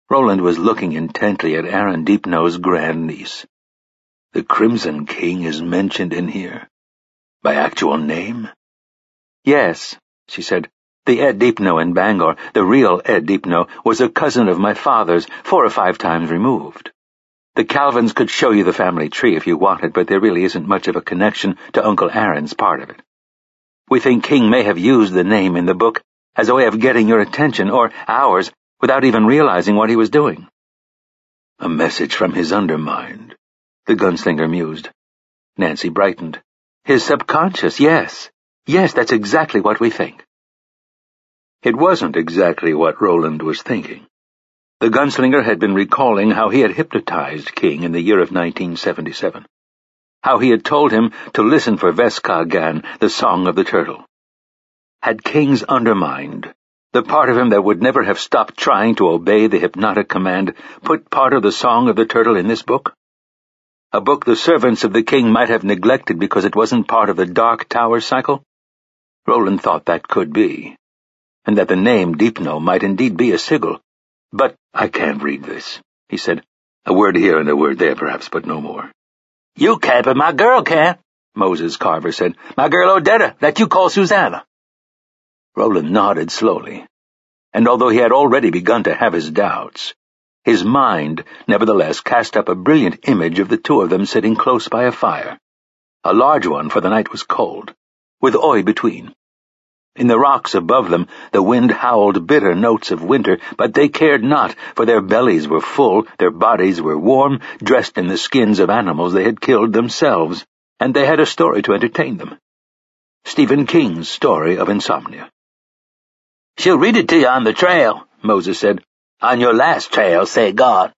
Roland was looking intently at Aaron Deepknow's grandniece. The Crimson King is mentioned in here. By actual name? Yes, she said. The Ed Deepknow in Bangor, the real Ed Deepknow, was a cousin of my father's, 4 or 5 times removed. The Calvins could show you the family tree if you wanted, but there really isn't much of a connection to Uncle Aaron's part of it. We think King may have used the name in the book as a way of getting your attention, or ours, without even realizing what he was doing. A message from his undermind, the gunslinger mused. Nancy brightened. His subconscious, yes. Yes, that's exactly what we think. It wasn't exactly what Roland was thinking. The gunslinger had been recalling how he had hypnotized King in the year of 1977. How he had told him to listen for Veska Gan, the Song of the Turtle. Had King's undermind, the part of him that would never have stopped trying to obey the hypnotic command, put part of the Song of the Turtle in this book? A book the servants of the king might have neglected because it wasn't part of the Dark Tower cycle? Roland thought that could be, and that the name Deepknow might indeed be a sigil. But I can't read this, he said. A word here and a word there, perhaps, but no more. You can't, but my girl can, Moses Carver said. My girl Odetta, that you call Susanna. Roland nodded slowly, and although he had already begun to have his doubts, his mind nevertheless cast up a brilliant image of the two of them sitting close by a fire, a large one, for the night was cold, with Oy between. In the rocks above them the wind howled bitter notes of winter, but they cared not, for their bellies were full, their bodies were warm, dressed in the skins of animals they had killed themselves, and they had a story to entertain them. Stephen King's story of insomnia. She'll read it to you on the trail, Moses said. On your last trail, say God.